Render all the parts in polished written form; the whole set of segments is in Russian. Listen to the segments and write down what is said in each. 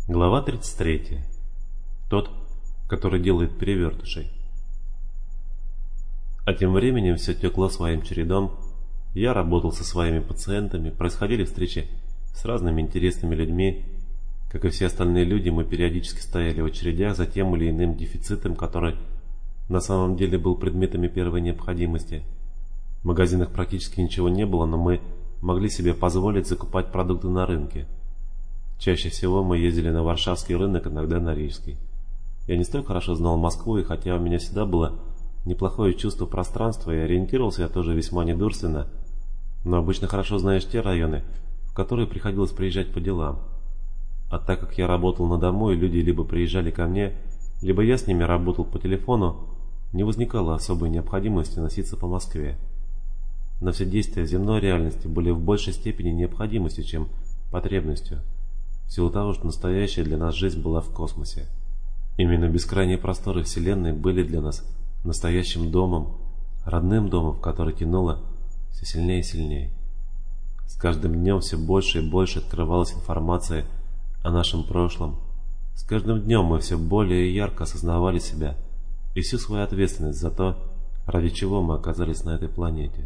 Глава 33. Тот, который делает перевертышей. А тем временем все текло своим чередом. Я работал со своими пациентами, происходили встречи с разными интересными людьми. Как и все остальные люди, мы периодически стояли в очередях за тем или иным дефицитом, который на самом деле был предметами первой необходимости. В магазинах практически ничего не было, но мы могли себе позволить закупать продукты на рынке. Чаще всего мы ездили на Варшавский рынок, иногда на Рижский. Я не столь хорошо знал Москву, и хотя у меня всегда было неплохое чувство пространства, и ориентировался я тоже весьма недурственно, но обычно хорошо знаешь те районы, в которые приходилось приезжать по делам. А так как я работал на дому, и люди либо приезжали ко мне, либо я с ними работал по телефону, не возникало особой необходимости носиться по Москве. Но все действия земной реальности были в большей степени необходимостью, чем потребностью, в силу того, что настоящая для нас жизнь была в космосе. Именно бескрайние просторы Вселенной были для нас настоящим домом, родным домом, в который тянуло все сильнее и сильнее. С каждым днем все больше и больше открывалась информация о нашем прошлом. С каждым днем мы все более ярко осознавали себя и всю свою ответственность за то, ради чего мы оказались на этой планете.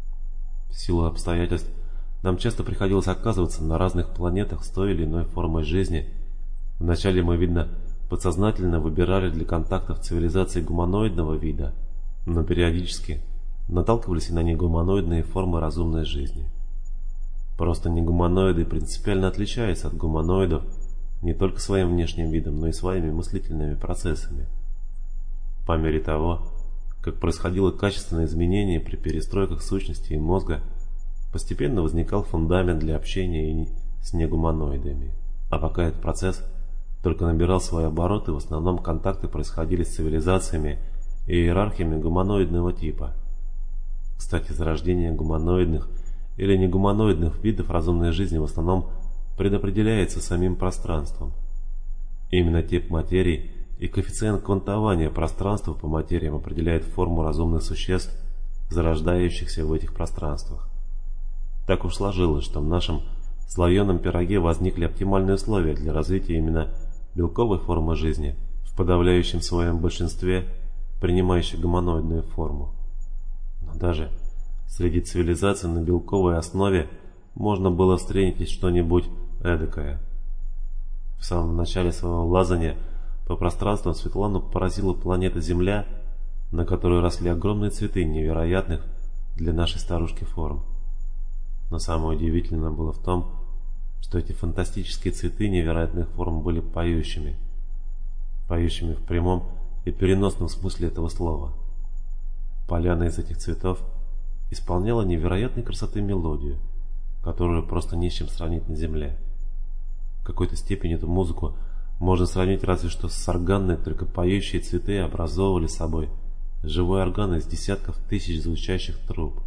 В силу обстоятельств нам часто приходилось оказываться на разных планетах с той или иной формой жизни. Вначале мы, видно, подсознательно выбирали для контактов цивилизации гуманоидного вида, но периодически наталкивались и на негуманоидные формы разумной жизни. Просто негуманоиды принципиально отличаются от гуманоидов не только своим внешним видом, но и своими мыслительными процессами. По мере того, как происходило качественное изменение при перестройках сущности и мозга, постепенно возникал фундамент для общения и с негуманоидами. А пока этот процесс только набирал свои обороты, в основном контакты происходили с цивилизациями и иерархиями гуманоидного типа. Кстати, зарождение гуманоидных или негуманоидных видов разумной жизни в основном предопределяется самим пространством. Именно тип материи и коэффициент квантования пространства по материям определяет форму разумных существ, зарождающихся в этих пространствах. Так уж сложилось, что в нашем слоеном пироге возникли оптимальные условия для развития именно белковой формы жизни, в подавляющем своем большинстве принимающей гуманоидную форму. Но даже среди цивилизаций на белковой основе можно было встретить что-нибудь эдакое. В самом начале своего лазания по пространству Светлану поразила планета Земля, на которой росли огромные цветы невероятных для нашей старушки форм. Но самое удивительное было в том, что эти фантастические цветы невероятных форм были поющими. Поющими в прямом и переносном смысле этого слова. Поляна из этих цветов исполняла невероятной красоты мелодию, которую просто не с чем сравнить на земле. В какой-то степени эту музыку можно сравнить разве что с органной, только поющие цветы образовывали собой живой орган из десятков тысяч звучащих труб.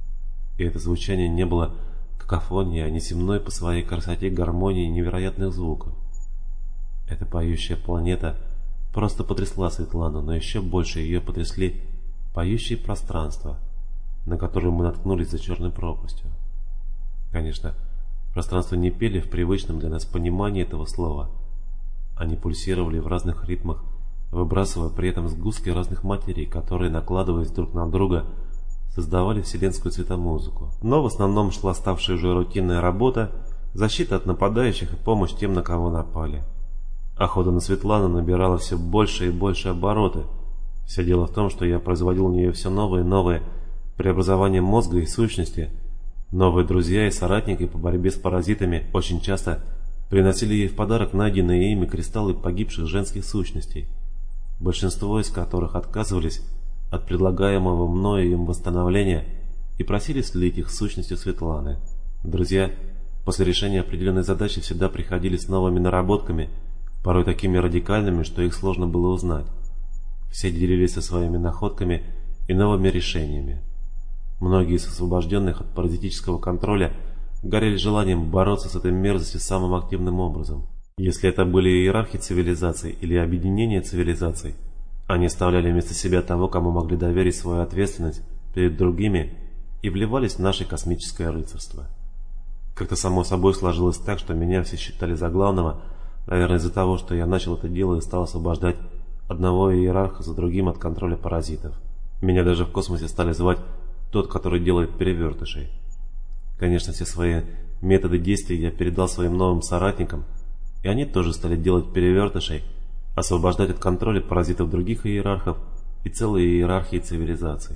И это звучание не было какофонией, а неземной по своей красоте гармонией невероятных звуков. Эта поющая планета просто потрясла Светлану, но еще больше ее потрясли поющие пространства, на которые мы наткнулись за черной пропастью. Конечно, пространства не пели в привычном для нас понимании этого слова. Они пульсировали в разных ритмах, выбрасывая при этом сгустки разных материй, которые, накладываясь друг на друга, создавали вселенскую цветомузыку. Но в основном шла ставшая уже рутинная работа, защита от нападающих и помощь тем, на кого напали. Охота на Светлану набирала все больше и больше обороты. Все дело в том, что я производил у нее все новые и новые преобразования мозга и сущности. Новые друзья и соратники по борьбе с паразитами очень часто приносили ей в подарок найденные ими кристаллы погибших женских сущностей, большинство из которых отказывались от предлагаемого мною им восстановления и просили слить их с сущностью Светланы. Друзья после решения определенной задачи всегда приходили с новыми наработками, порой такими радикальными, что их сложно было узнать. Все делились со своими находками и новыми решениями. Многие из освобожденных от паразитического контроля горели желанием бороться с этой мерзостью самым активным образом. Если это были иерархи цивилизаций или объединения цивилизаций, они оставляли вместо себя того, кому могли доверить свою ответственность перед другими, и вливались в наше космическое рыцарство. Как-то само собой сложилось так, что меня все считали за главного Наверное, из-за того, что я начал это дело и стал освобождать одного иерарха за другим от контроля паразитов. Меня даже в космосе стали звать тот, который делает перевертышей. Конечно, все свои методы действий я передал своим новым соратникам, и они тоже стали делать перевертышей, освобождать от контроля паразитов других иерархов и целые иерархии цивилизаций.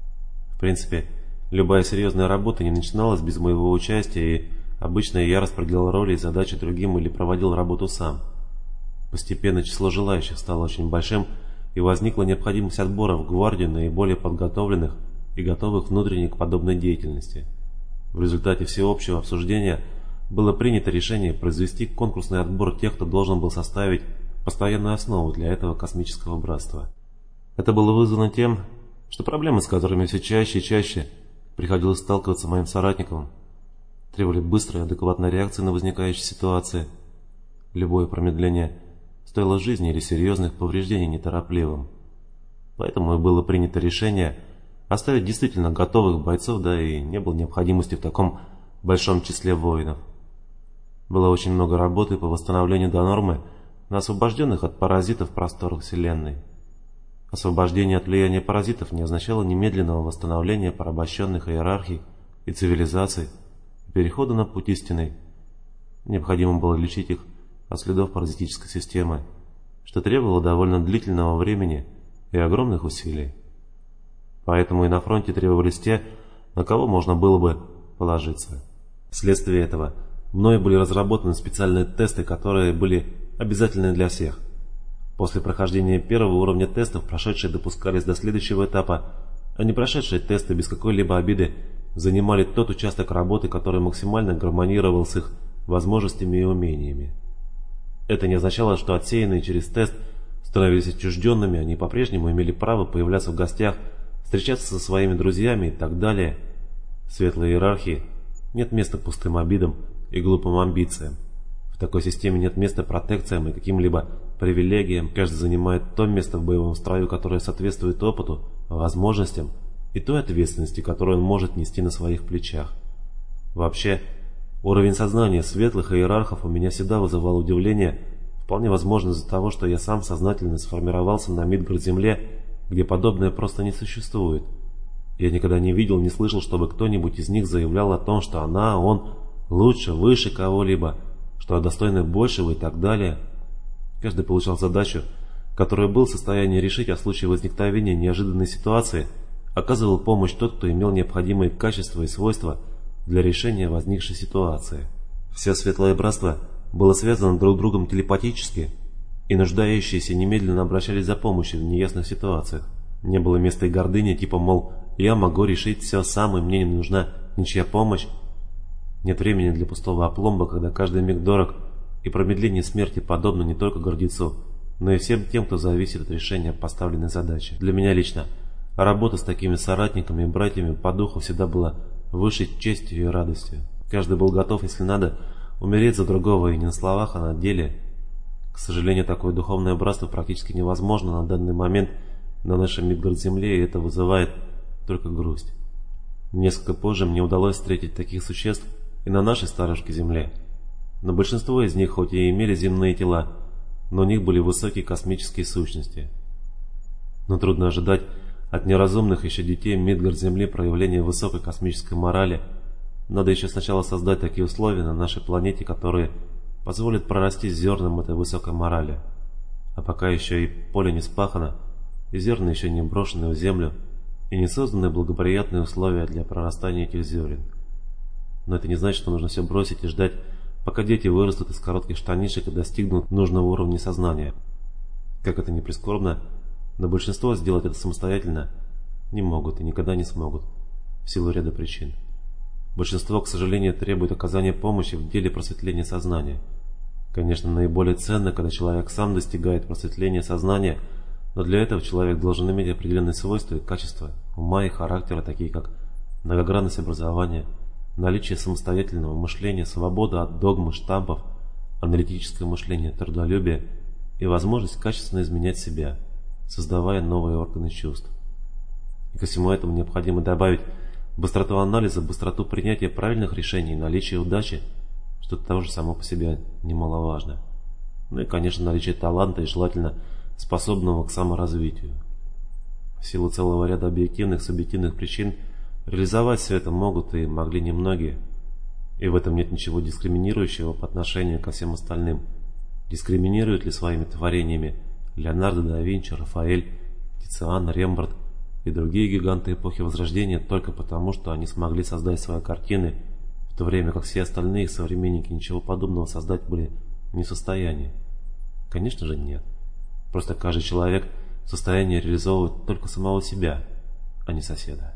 В принципе, любая серьезная работа не начиналась без моего участия, и обычно я распределял роли и задачи другим или проводил работу сам. Постепенно число желающих стало очень большим, и возникла необходимость отбора в гвардию наиболее подготовленных и готовых внутренне к подобной деятельности. В результате всеобщего обсуждения было принято решение произвести конкурсный отбор тех, кто должен был составить постоянную основу для этого космического братства. Это было вызвано тем, что проблемы, с которыми все чаще и чаще приходилось сталкиваться моим соратникам, требовали быстрой и адекватной реакции на возникающие ситуации. Любое промедление стоило жизни или серьезных повреждений неторопливым. Поэтому и было принято решение оставить действительно готовых бойцов, да и не было необходимости в таком большом числе воинов. Было очень много работы по восстановлению до нормы на освобожденных от паразитов просторах Вселенной. Освобождение от влияния паразитов не означало немедленного восстановления порабощенных иерархий и цивилизаций и перехода на путь истинный. Необходимо было лечить их от следов паразитической системы, что требовало довольно длительного времени и огромных усилий. Поэтому и на фронте требовались те, на кого можно было бы положиться. Вследствие этого мною были разработаны специальные тесты, которые были обязательны для всех. После прохождения первого уровня тестов прошедшие допускались до следующего этапа, а не прошедшие тесты без какой-либо обиды занимали тот участок работы, который максимально гармонировал с их возможностями и умениями. Это не означало, что отсеянные через тест становились отчужденными, они по-прежнему имели право появляться в гостях, встречаться со своими друзьями и так далее. В светлой иерархии нет места пустым обидам и глупым амбициям. В такой системе нет места протекциям и каким-либо привилегиям. Каждый занимает то место в боевом строю, которое соответствует опыту, возможностям и той ответственности, которую он может нести на своих плечах. Вообще, уровень сознания светлых иерархов у меня всегда вызывал удивление, вполне возможно из-за того, что я сам сознательно сформировался на Мидгард-Земле, где подобное просто не существует. Я никогда не видел, не слышал, чтобы кто-нибудь из них заявлял о том, что он лучше, выше кого-либо, что достойны большего и так далее. Каждый получал задачу, которую был в состоянии решить, а в случае возникновения неожиданной ситуации оказывал помощь тот, кто имел необходимые качества и свойства для решения возникшей ситуации. Все светлое братство было связано друг с другом телепатически, и нуждающиеся немедленно обращались за помощью в неясных ситуациях. Не было места и гордыни, типа, мол, я могу решить все сам, и мне не нужна ничья помощь. Нет времени для пустого опломба, когда каждый миг дорог, и промедление смерти подобно не только гордецу, но и всем тем, кто зависит от решения поставленной задачи. Для меня лично работа с такими соратниками и братьями по духу всегда была высшей честью и радостью. Каждый был готов, если надо, умереть за другого, и не на словах, а на деле. К сожалению, такое духовное братство практически невозможно на данный момент на нашей Мидгард-Земле, и это вызывает только грусть. Несколько позже мне удалось встретить таких существ и на нашей старушке Земле. Но большинство из них хоть и имели земные тела, но у них были высокие космические сущности. Но трудно ожидать от неразумных еще детей Мидгард-Земли проявления высокой космической морали. Надо еще сначала создать такие условия на нашей планете, которые позволят прорасти зернам этой высокой морали. А пока еще и поле не спахано, и зерна еще не брошены в землю, и не созданы благоприятные условия для прорастания этих зерен. Но это не значит, что нужно все бросить и ждать, пока дети вырастут из коротких штанишек и достигнут нужного уровня сознания. Как это ни прискорбно, но большинство сделать это самостоятельно не могут и никогда не смогут, в силу ряда причин. Большинство, к сожалению, требует оказания помощи в деле просветления сознания. Конечно, наиболее ценно, когда человек сам достигает просветления сознания, но для этого человек должен иметь определенные свойства и качества ума и характера, такие как многогранность образования, наличие самостоятельного мышления, свобода от догм и штампов, аналитическое мышление, трудолюбие и возможность качественно изменять себя, создавая новые органы чувств. И ко всему этому необходимо добавить быстроту анализа, быстроту принятия правильных решений, наличие удачи, что-то тоже само по себе немаловажно. Ну и, конечно, наличие таланта и желательно способного к саморазвитию. В силу целого ряда объективных, субъективных причин реализовать все это могут и могли немногие. И в этом нет ничего дискриминирующего по отношению ко всем остальным. Дискриминируют ли своими творениями Леонардо да Винчи, Рафаэль, Тициан, Рембрандт и другие гиганты эпохи Возрождения только потому, что они смогли создать свои картины, в то время как все остальные их современники ничего подобного создать были не в состоянии? Конечно же нет. Просто каждый человек в состоянии реализовывать только самого себя, а не соседа.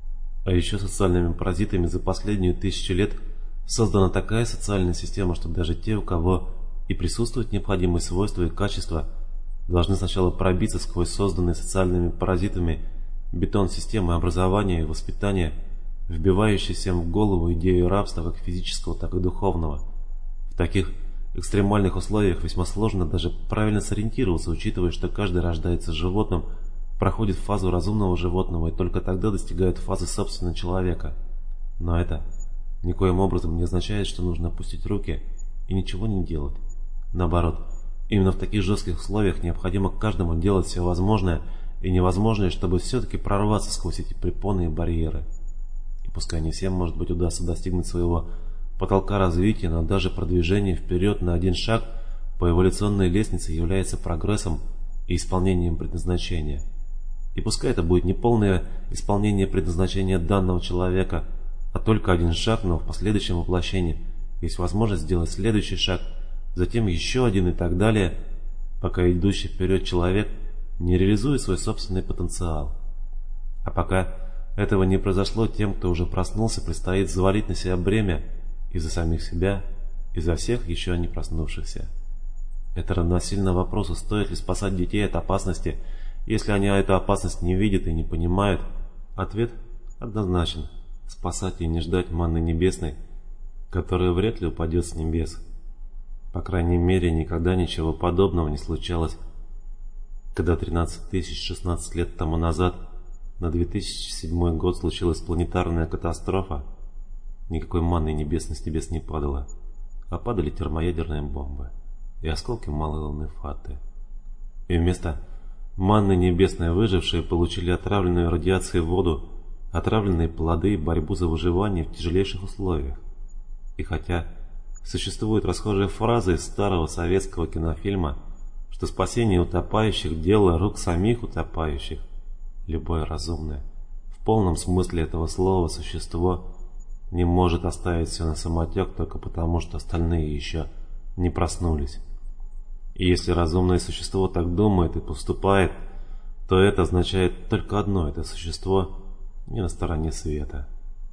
А еще социальными паразитами за последнюю 1000 лет создана такая социальная система, что даже те, у кого и присутствуют необходимые свойства и качества, должны сначала пробиться сквозь созданные социальными паразитами бетон системы образования и воспитания, вбивающий всем в голову идею рабства как физического, так и духовного. В таких экстремальных условиях весьма сложно даже правильно сориентироваться, учитывая, что каждый рождается животным, проходит фазу разумного животного и только тогда достигает фазы собственного человека. Но это никоим образом не означает, что нужно опустить руки и ничего не делать. Наоборот, именно в таких жестких условиях необходимо каждому делать все возможное и невозможное, чтобы все-таки прорваться сквозь эти препоны и барьеры. И пускай не всем, может быть, удастся достигнуть своего потолка развития, но даже продвижение вперед на один шаг по эволюционной лестнице является прогрессом и исполнением предназначения. И пускай это будет не полное исполнение предназначения данного человека, а только один шаг, но в последующем воплощении есть возможность сделать следующий шаг, затем еще один и так далее, пока идущий вперед человек не реализует свой собственный потенциал. А пока этого не произошло, тем, кто уже проснулся, предстоит взвалить на себя бремя и за самих себя, и за всех еще не проснувшихся. Это равносильно вопросу, стоит ли спасать детей от опасности, если они эту опасность не видят и не понимают. Ответ однозначен: спасать и не ждать манны небесной, которая вряд ли упадет с небес. По крайней мере, никогда ничего подобного не случалось. Когда 16 лет тому назад, на 2007 год, случилась планетарная катастрофа, никакой манны небесной с небес не падало, а падали термоядерные бомбы и осколки малой луны Фаты. И вместо манны небесной выжившие получили отравленную радиацией воду, отравленные плоды и борьбу за выживание в тяжелейших условиях. И хотя существует расхожая фраза из старого советского кинофильма, что спасение утопающих – дело рук самих утопающих, любое разумное, в полном смысле этого слова существо не может оставить все на самотек только потому, что остальные еще не проснулись. И если разумное существо так думает и поступает, то это означает только одно: это существо не на стороне света.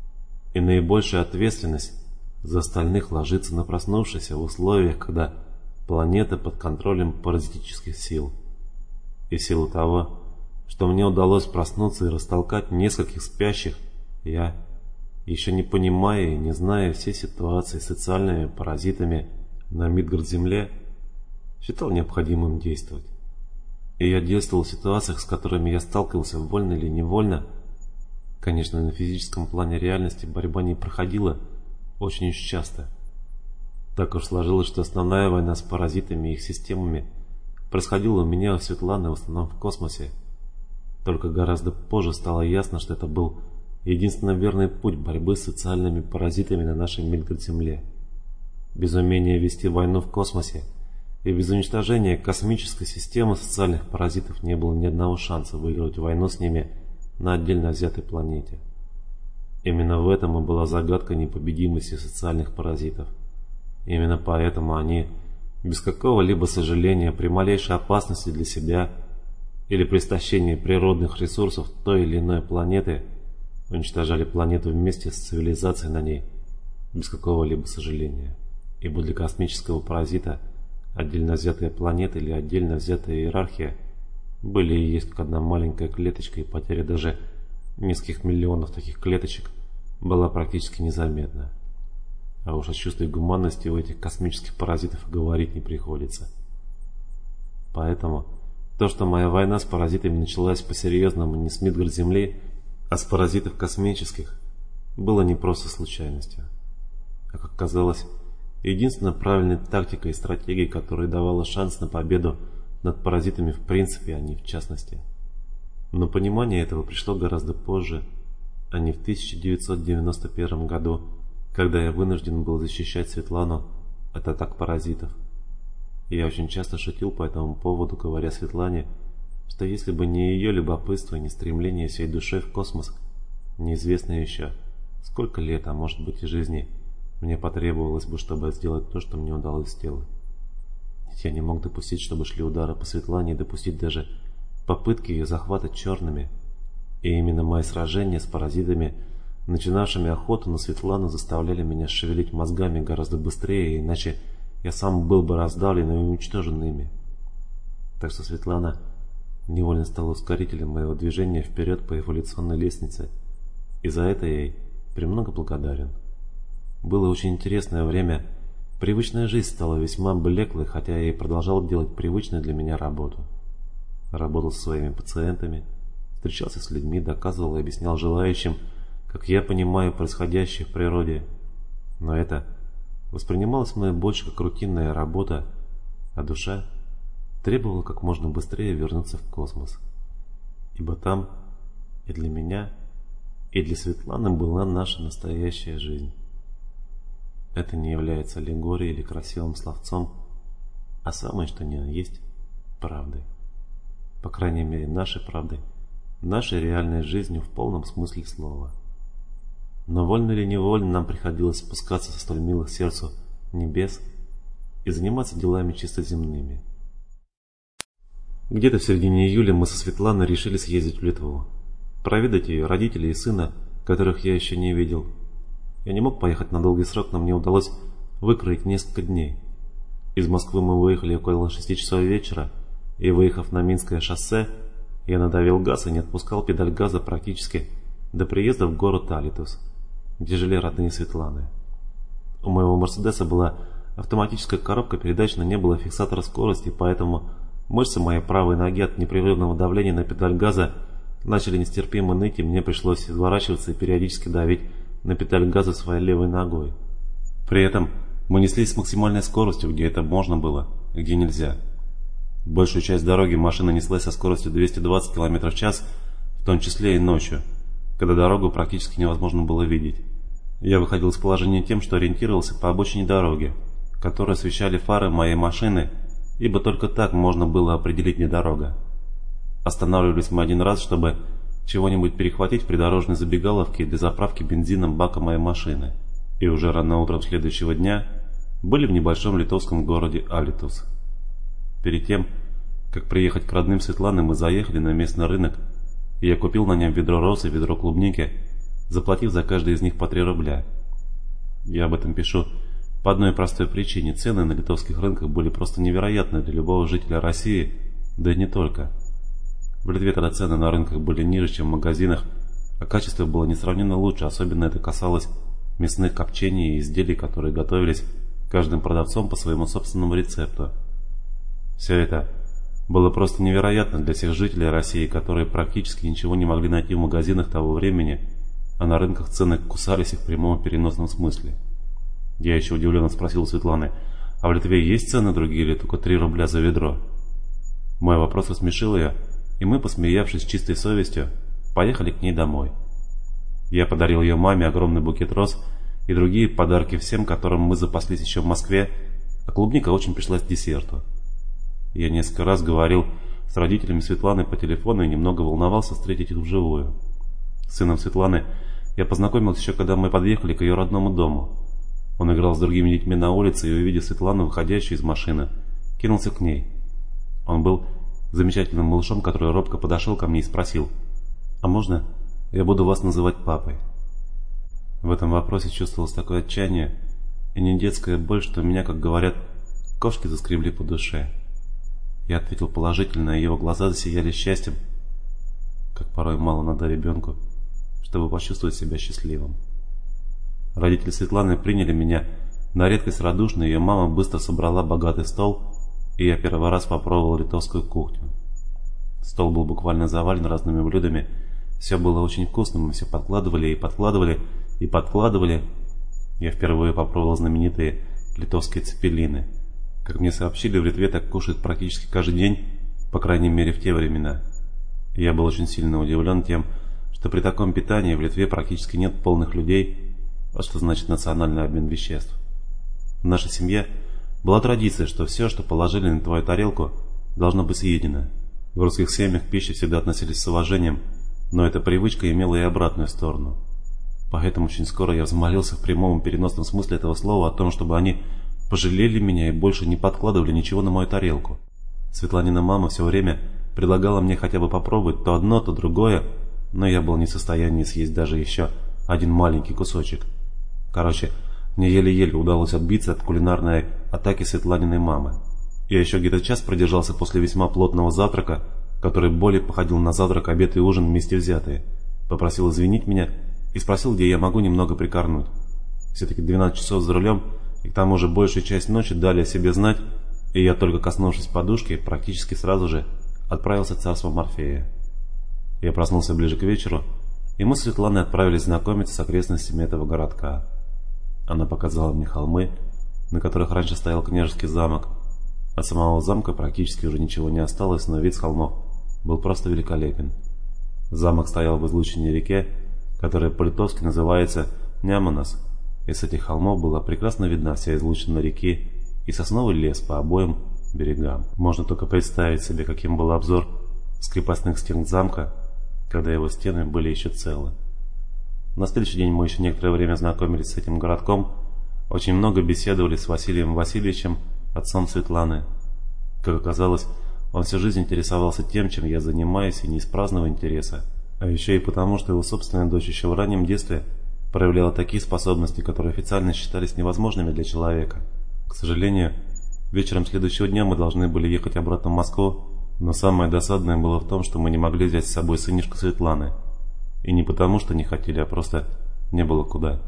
И наибольшая ответственность за остальных ложится на проснувшихся в условиях, когда планета под контролем паразитических сил. И в силу того, что мне удалось проснуться и растолкать нескольких спящих, я, еще не понимая и не зная всей ситуации с социальными паразитами на Мидгард-Земле, считал необходимым действовать. И я действовал в ситуациях, с которыми я сталкивался вольно или невольно. Конечно, на физическом плане реальности борьба не проходила очень уж часто. Так уж сложилось, что основная война с паразитами и их системами происходила у меня, у Светланы, в основном в космосе. Только гораздо позже стало ясно, что это был единственно верный путь борьбы с социальными паразитами на нашей Мидгард-Земле. Без умения вести войну в космосе и без уничтожения космической системы социальных паразитов не было ни одного шанса выиграть войну с ними на отдельно взятой планете. Именно в этом и была загадка непобедимости социальных паразитов. Именно поэтому они, без какого-либо сожаления при малейшей опасности для себя или при истощении природных ресурсов той или иной планеты, уничтожали планету вместе с цивилизацией на ней, без какого-либо сожаления. Ибо для космического паразита отдельно взятая планета или отдельно взятая иерархия были и есть как одна маленькая клеточка, и потеря даже нескольких миллионов таких клеточек была практически незаметна. А уж о чувстве гуманности у этих космических паразитов говорить не приходится. Поэтому то, что моя война с паразитами началась по-серьезному не с Мидгард-Земли, а с паразитов космических, было не просто случайностью, а, как казалось, Единственной правильной тактикой и стратегией, которая давала шанс на победу над паразитами в принципе, а не в частности. Но понимание этого пришло гораздо позже, а не в 1991 году, когда я вынужден был защищать Светлану от атак паразитов. Я очень часто шутил по этому поводу, говоря Светлане, что если бы не ее любопытство и не стремление всей душой в космос, неизвестно еще, сколько лет, а может быть и жизни, мне потребовалось бы, чтобы сделать то, что мне удалось сделать. Ведь я не мог допустить, чтобы шли удары по Светлане, и допустить даже попытки ее захвата черными. И именно мои сражения с паразитами, начинавшими охоту на Светлану, заставляли меня шевелить мозгами гораздо быстрее, иначе я сам был бы раздавлен и уничтожен ими. Так что Светлана невольно стала ускорителем моего движения вперед по эволюционной лестнице, и за это я ей премного благодарен. Было очень интересное время. Привычная жизнь стала весьма блеклой, хотя я и продолжал делать привычную для меня работу. Работал со своими пациентами, встречался с людьми, доказывал и объяснял желающим, как я понимаю происходящее в природе. Но это воспринималось мною больше как рутинная работа, а душа требовала как можно быстрее вернуться в космос. Ибо там и для меня, и для Светланы была наша настоящая жизнь. Это не является аллегорией или красивым словцом, а самое что ни на есть правдой. По крайней мере нашей правдой, нашей реальной жизнью в полном смысле слова. Но вольно или невольно нам приходилось спускаться со столь милых сердцу небес и заниматься делами чисто земными. Где-то в середине июля мы со Светланой решили съездить в Литву, проведать ее родителей и сына, которых я еще не видел. Я не мог поехать на долгий срок, но мне удалось выкроить несколько дней. Из Москвы мы выехали около 6 часов вечера, и, выехав на Минское шоссе, я надавил газ и не отпускал педаль газа практически до приезда в город Алитус, где жили родные Светланы. У моего Мерседеса была автоматическая коробка передач, но не было фиксатора скорости, поэтому мышцы моей правой ноги от непрерывного давления на педаль газа начали нестерпимо ныть, и мне пришлось изворачиваться и периодически давить на педаль газа своей левой ногой. При этом мы неслись с максимальной скоростью, где это можно было, и где нельзя. Большую часть дороги машина неслась со скоростью 220 км в час, в том числе и ночью, когда дорогу практически невозможно было видеть. Я выходил из положения тем, что ориентировался по обочине дороги, которую освещали фары моей машины, ибо только так можно было определить, где дорога. Останавливались мы один раз, чтобы чего-нибудь перехватить в придорожной забегаловке для заправки бензином бака моей машины, и уже рано утром следующего дня были в небольшом литовском городе Алитус. Перед тем, как приехать к родным Светланы, мы заехали на местный рынок, и я купил на нем ведро роз и ведро клубники, заплатив за каждый из них по 3 рубля. Я об этом пишу по одной простой причине: цены на литовских рынках были просто невероятны для любого жителя России, да и не только. В Литве тогда цены на рынках были ниже, чем в магазинах, а качество было несравненно лучше, особенно это касалось мясных копчений и изделий, которые готовились каждым продавцом по своему собственному рецепту. Все это было просто невероятно для всех жителей России, которые практически ничего не могли найти в магазинах того времени, а на рынках цены кусались их в прямом и переносном смысле. Я еще удивленно спросил у Светланы: а в Литве есть цены другие или только 3 рубля за ведро? Мой вопрос рассмешил ее, и мы, посмеявшись с чистой совестью, поехали к ней домой. Я подарил ее маме огромный букет роз и другие подарки всем, которым мы запаслись еще в Москве, а клубника очень пришлась к десерту. Я несколько раз говорил с родителями Светланы по телефону и немного волновался встретить их вживую. С сыном Светланы я познакомился еще, когда мы подъехали к ее родному дому. Он играл с другими детьми на улице и, увидев Светлану, выходящую из машины, кинулся к ней. Он был замечательным малышом, который робко подошел ко мне и спросил: «А можно я буду вас называть папой?» В этом вопросе чувствовалось такое отчаяние и не детская боль, что меня, как говорят, кошки заскребли по душе. Я ответил положительно, и его глаза засияли счастьем, как порой мало надо ребенку, чтобы почувствовать себя счастливым. Родители Светланы приняли меня на редкость радушно, ее мама быстро собрала богатый стол, и я первый раз попробовал литовскую кухню. Стол был буквально завален разными блюдами, все было очень вкусным, мы все подкладывали и подкладывали и подкладывали. Я впервые попробовал знаменитые литовские цепелины. Как мне сообщили, в Литве так кушают практически каждый день, по крайней мере в те времена. И я был очень сильно удивлен тем, что при таком питании в Литве практически нет полных людей, вот что значит национальный обмен веществ. В нашей семье была традиция, что все, что положили на твою тарелку, должно быть съедено. В русских семьях к пище всегда относились с уважением, но эта привычка имела и обратную сторону. Поэтому очень скоро я взмолился в прямом и переносном смысле этого слова о том, чтобы они пожалели меня и больше не подкладывали ничего на мою тарелку. Светланина мама все время предлагала мне хотя бы попробовать то одно, то другое, но я был не в состоянии съесть даже еще один маленький кусочек. Короче, мне еле-еле удалось отбиться от кулинарной атаки Светланиной мамы. Я еще где-то час продержался после весьма плотного завтрака, который более походил на завтрак, обед и ужин вместе взятые. Попросил извинить меня и спросил, где я могу немного прикорнуть. Все-таки 12 часов за рулем, и к тому же большую часть ночи дали о себе знать, и я, только коснувшись подушки, практически сразу же отправился в царство Морфея. Я проснулся ближе к вечеру, и мы с Светланой отправились знакомиться с окрестностями этого городка. Она показала мне холмы, на которых раньше стоял княжеский замок. От самого замка практически уже ничего не осталось, но вид с холмов был просто великолепен. Замок стоял в излучине реке, которая по-литовски называется Няманас, и с этих холмов была прекрасно видна вся излучина реки и сосновый лес по обоим берегам. Можно только представить себе, каким был обзор с крепостных стен замка, когда его стены были еще целы. На следующий день мы еще некоторое время знакомились с этим городком, очень много беседовали с Василием Васильевичем, отцом Светланы. Как оказалось, он всю жизнь интересовался тем, чем я занимаюсь, и не из праздного интереса, а еще и потому, что его собственная дочь еще в раннем детстве проявляла такие способности, которые официально считались невозможными для человека. К сожалению, вечером следующего дня мы должны были ехать обратно в Москву, но самое досадное было в том, что мы не могли взять с собой сынишку Светланы. И не потому, что не хотели, а просто не было куда.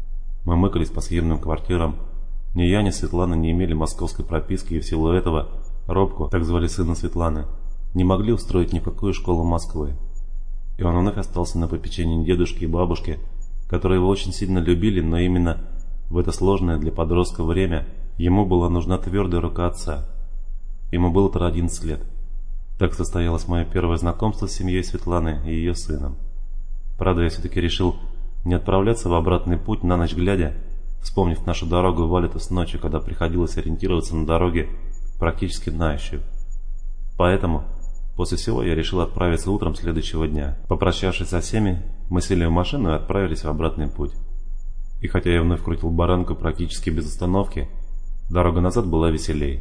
Мы мыкались по съемным квартирам. Ни я, ни Светлана не имели московской прописки, и в силу этого Робку, так звали сына Светланы, не могли устроить ни в какую школу Москвы. И он вновь остался на попечении дедушки и бабушки, которые его очень сильно любили, но именно в это сложное для подростка время ему была нужна твердая рука отца. Ему было тогда 11 лет. Так состоялось мое первое знакомство с семьей Светланы и ее сыном. Правда, я все-таки решил не отправляться в обратный путь на ночь глядя, вспомнив нашу дорогу в Алитус ночью, когда приходилось ориентироваться на дороге практически на ощупь. Поэтому после всего я решил отправиться утром следующего дня. Попрощавшись со всеми, мы сели в машину и отправились в обратный путь. И хотя я вновь крутил баранку практически без остановки, дорога назад была веселей.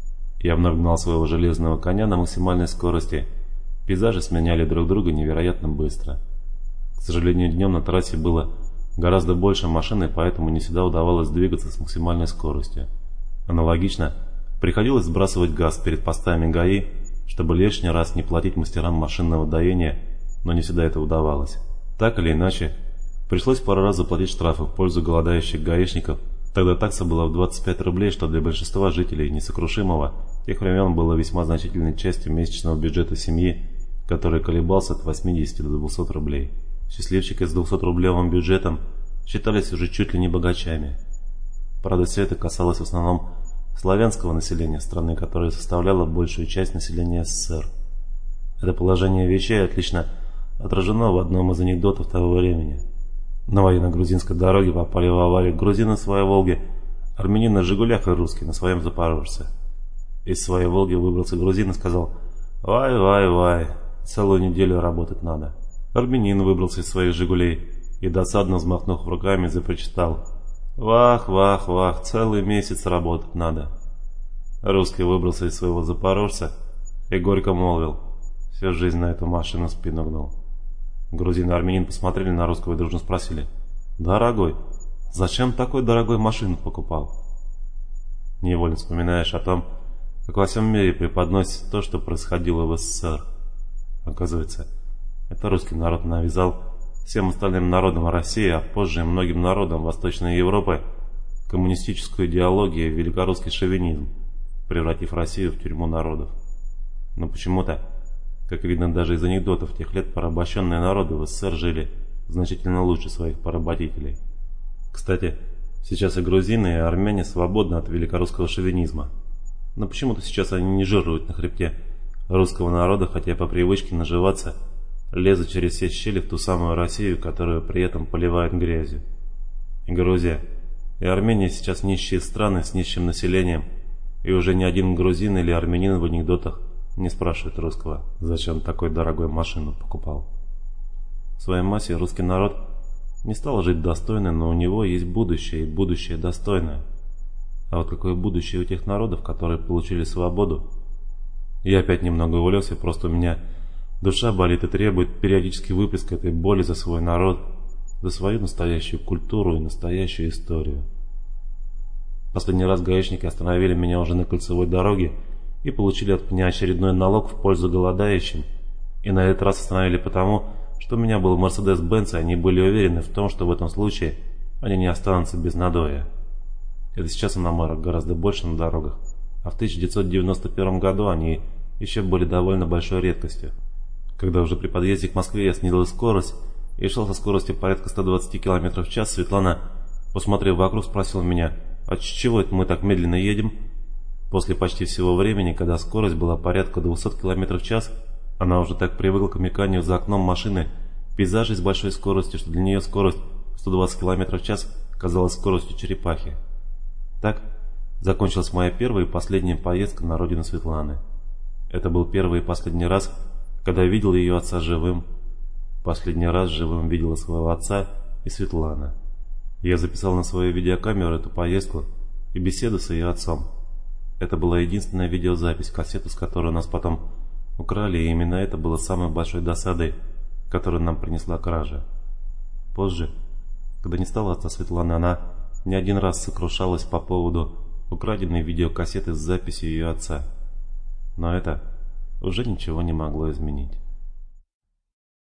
Я вновь гнал своего железного коня на максимальной скорости. Пейзажи сменяли друг друга невероятно быстро. К сожалению, днем на трассе было гораздо больше машин, и поэтому не всегда удавалось двигаться с максимальной скоростью. Аналогично, приходилось сбрасывать газ перед постами ГАИ, чтобы лишний раз не платить мастерам машинного доения, но не всегда это удавалось. Так или иначе, пришлось пару раз заплатить штрафы в пользу голодающих гаишников. Тогда такса была в 25 рублей, что для большинства жителей Несокрушимого тех времен было весьма значительной частью месячного бюджета семьи, который колебался от 80 до 200 рублей. Счастливчики с 200-рублевым бюджетом считались уже чуть ли не богачами. Правда, все это касалось в основном славянского населения страны, которое составляло большую часть населения СССР. Это положение вещей отлично отражено в одном из анекдотов того времени. На военно-грузинской дороге попали в аварию грузин на своей «Волге», армянин на «Жигулях» и русский на своем «Запорожце». Из своей «Волги» выбрался грузин и сказал: «Вай, вай, вай, целую неделю работать надо». Армянин выбрался из своих «Жигулей» и, досадно взмахнув руками, запричитал: «Вах, вах, вах, целый месяц работать надо». Русский выбрался из своего «Запорожца» и горько молвил: «Всю жизнь на эту машину спину гнул». Грузин и армянин посмотрели на русского и дружно спросили: «Дорогой, зачем такой дорогой машину покупал?» Невольно вспоминаешь о том, как во всем мире преподносится то, что происходило в СССР. Оказывается, это русский народ навязал всем остальным народам России, а позже и многим народам Восточной Европы коммунистическую идеологию и великорусский шовинизм, превратив Россию в тюрьму народов. Но почему-то, как видно даже из анекдотов тех лет, порабощенные народы в СССР жили значительно лучше своих поработителей. Кстати, Сейчас и грузины, и армяне свободны от великорусского шовинизма. Но почему-то сейчас они не жируют на хребте русского народа, хотя по привычке наживаться лезут через все щели в ту самую Россию, которую при этом поливают грязью. И Грузия, и Армения сейчас нищие страны с нищим населением, и уже ни один грузин или армянин в анекдотах не спрашивает русского, зачем такой дорогой машину покупал. В своей массе русский народ не стал жить достойно, но у него есть будущее, и будущее достойное. А вот какое будущее у тех народов, которые получили свободу? Я опять немного увлекся, просто у меня душа болит и требует периодически выплеска этой боли за свой народ, за свою настоящую культуру и настоящую историю. Последний раз гаишники остановили меня уже на кольцевой дороге и получили от меня очередной налог в пользу голодающим. И на этот раз остановили потому, что у меня был Мерседес-Бенц, и они были уверены в том, что в этом случае они не останутся без надоя. Это сейчас иномарок гораздо больше на дорогах, а в 1991 году они еще были довольно большой редкостью. Когда уже при подъезде к Москве я снизил скорость и шел со скоростью порядка 120 км в час, Светлана, посмотрев вокруг, спросила меня: «А с чего это мы так медленно едем?» После почти всего времени, когда скорость была порядка 200 км в час, она уже так привыкла к мельканию за окном машины пейзажей с большой скоростью, что для нее скорость 120 км в час казалась скоростью черепахи. Так закончилась моя первая и последняя поездка на родину Светланы. Это был первый и последний раз, когда я видел ее отца живым. Последний раз живым видела своего отца и Светлана. Я записал на свою видеокамеру эту поездку и беседу с ее отцом. Это была единственная видеозапись, кассету с которой нас потом украли, и именно это было самой большой досадой, которую нам принесла кража. Позже, когда не стало отца Светланы, она не один раз сокрушалась по поводу украденной видеокассеты с записью ее отца. Но это уже ничего не могло изменить.